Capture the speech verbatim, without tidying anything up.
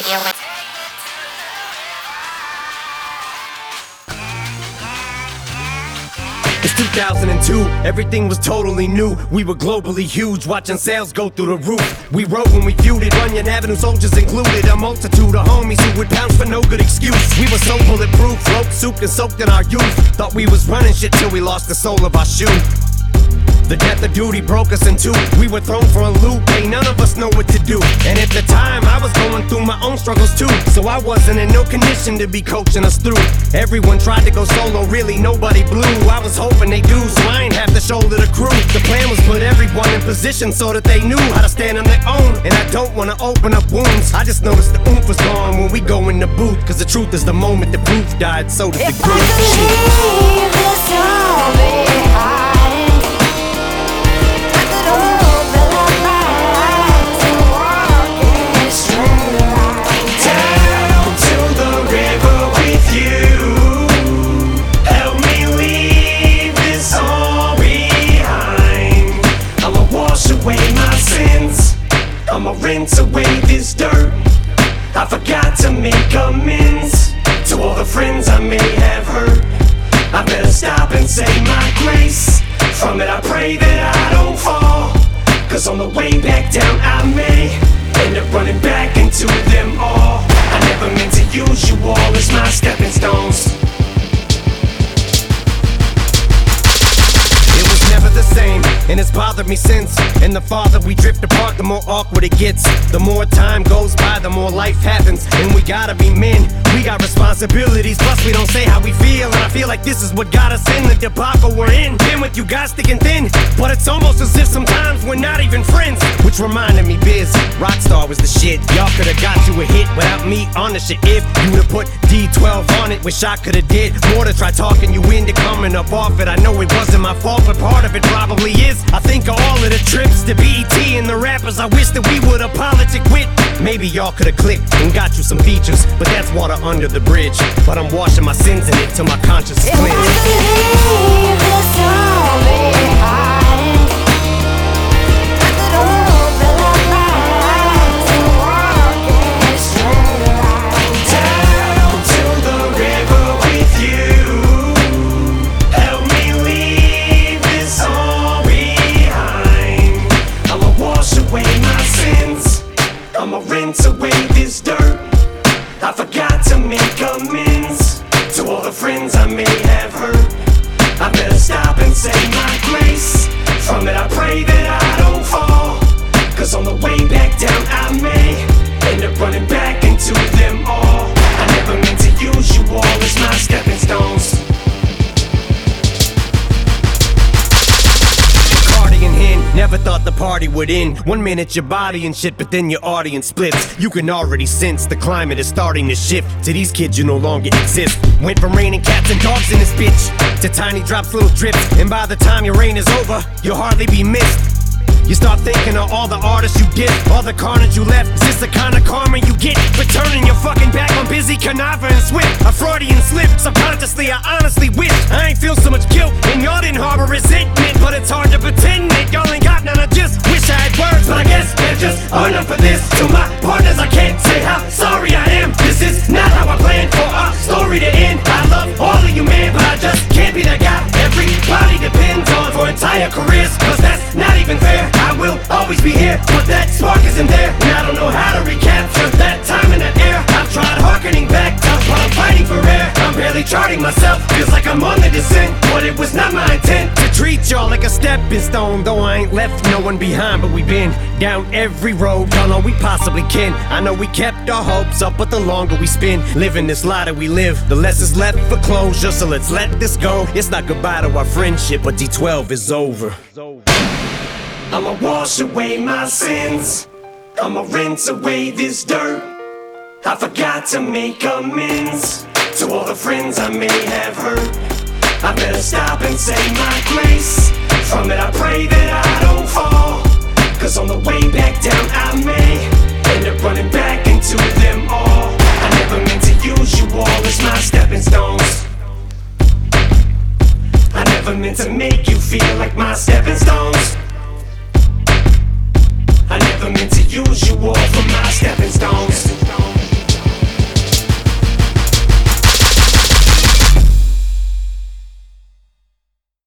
It's two thousand two, everything was totally new. We were globally huge, watching sales go through the roof. We rode when we feuded, Runyon Avenue soldiers included. A multitude of homies who would pounce for no good excuse. We were so bulletproof, float souped and soaked in our youth. Thought we was running shit till we lost the sole of our shoe. The death of duty broke us in two. We were thrown for a loop, ain't none of us know what to do. And at the time, I was going through my own struggles too. So I wasn't in no condition to be coaching us through. Everyone tried to go solo, really nobody blew. I was hoping they do, so I ain't have to shoulder the crew. The plan was put everyone in position so that they knew how to stand on their own. And I don't wanna open up wounds, I just noticed the oomph was gone when we go in the booth. Cause the truth is the moment the proof died, so did the If groove. I could leave this all behind, I'ma rinse away this dirt. I forgot to make amends to all the friends I may have hurt. I better stop and say my grace. From it I pray that I don't fall, cause on the way back down I may end up running back into them all. I never meant to use you all as my stepping stones. It was never the same, and it's bothered me since. And the farther we drift apart, the more awkward it gets. The more time goes by, the more life happens. And we gotta be men, we got responsibilities. Plus we don't say how we feel, and I feel like this is what got us in the debacle we're in. Been with you guys thick and thin, but it's almost as if sometimes we're not even friends. Which reminded me, Biz, Rockstar was the shit. Y'all could've got you a hit without me on the shit. If you would've put D twelve on it, wish I could've did more to try talking you into coming up off it. I know it wasn't my fault, but part of it probably is. I think of all of the trips to B E T and the rappers I wish that we would've politic with. Maybe y'all could've clicked and got you some features, but that's water under the bridge. But I'm washing my sins in it till my conscience is cleansed. If I could leave this all behind, I could open up my eyes and walk in a straight line down to the river with you. Help me leave this all behind. I'ma wash away my sins, I'ma rinse away this dirt. I forgot to make amends to all the friends I may have hurt. I better stop and say my grace. From it I pray that I don't fall, cause on the way back down I may end up running back into them all. I never meant to use you all as my stepping stones. Never thought the party would end. One minute your body and shit, but then your audience splits. You can already sense the climate is starting to shift. To these kids you no longer exist. Went from raining cats and dogs in this bitch to tiny drops, little drips. And by the time your reign is over, you'll hardly be missed. You start thinking of all the artists you did, all the carnage you left. Is this the kind of karma you get for turning your fucking back on busy Canava and Swift? A Freudian slip, subconsciously I honestly wish I ain't feel so much guilt and y'all didn't harbor resentment. But it's hard to pretend that y'all ain't got none. I just wish I had words, but I guess they're just enough for this. To my partners I can't say how sorry I am. This is not how I planned for our story to end. I love all of you man, but I just can't be that guy everybody depends on for entire careers, cause that's not even fair. I will always be here, but that spark isn't there. And I don't know how to recapture that time in that air. I've tried harkening back to while I'm fighting for air. I'm barely charting myself, feels like I'm on the descent, but it was not my intent to treat y'all like a stepping stone. Though I ain't left no one behind, but we've been down every road, done all we possibly can. I know we kept our hopes up, but the longer we spend living this lie that we live, the less is left for closure. So let's let this go. It's not goodbye to our friendship, but D twelve is over. I'ma wash away my sins, I'ma rinse away this dirt. I forgot to make amends to all the friends I may have hurt. I better stop and say my grace. From it I pray that I don't fall, cause on the way back down I may end up running back into them all. I never meant to use you all as my stepping stones. I never meant to make you feel like my stepping stones. I never meant to use you all for my stepping stones.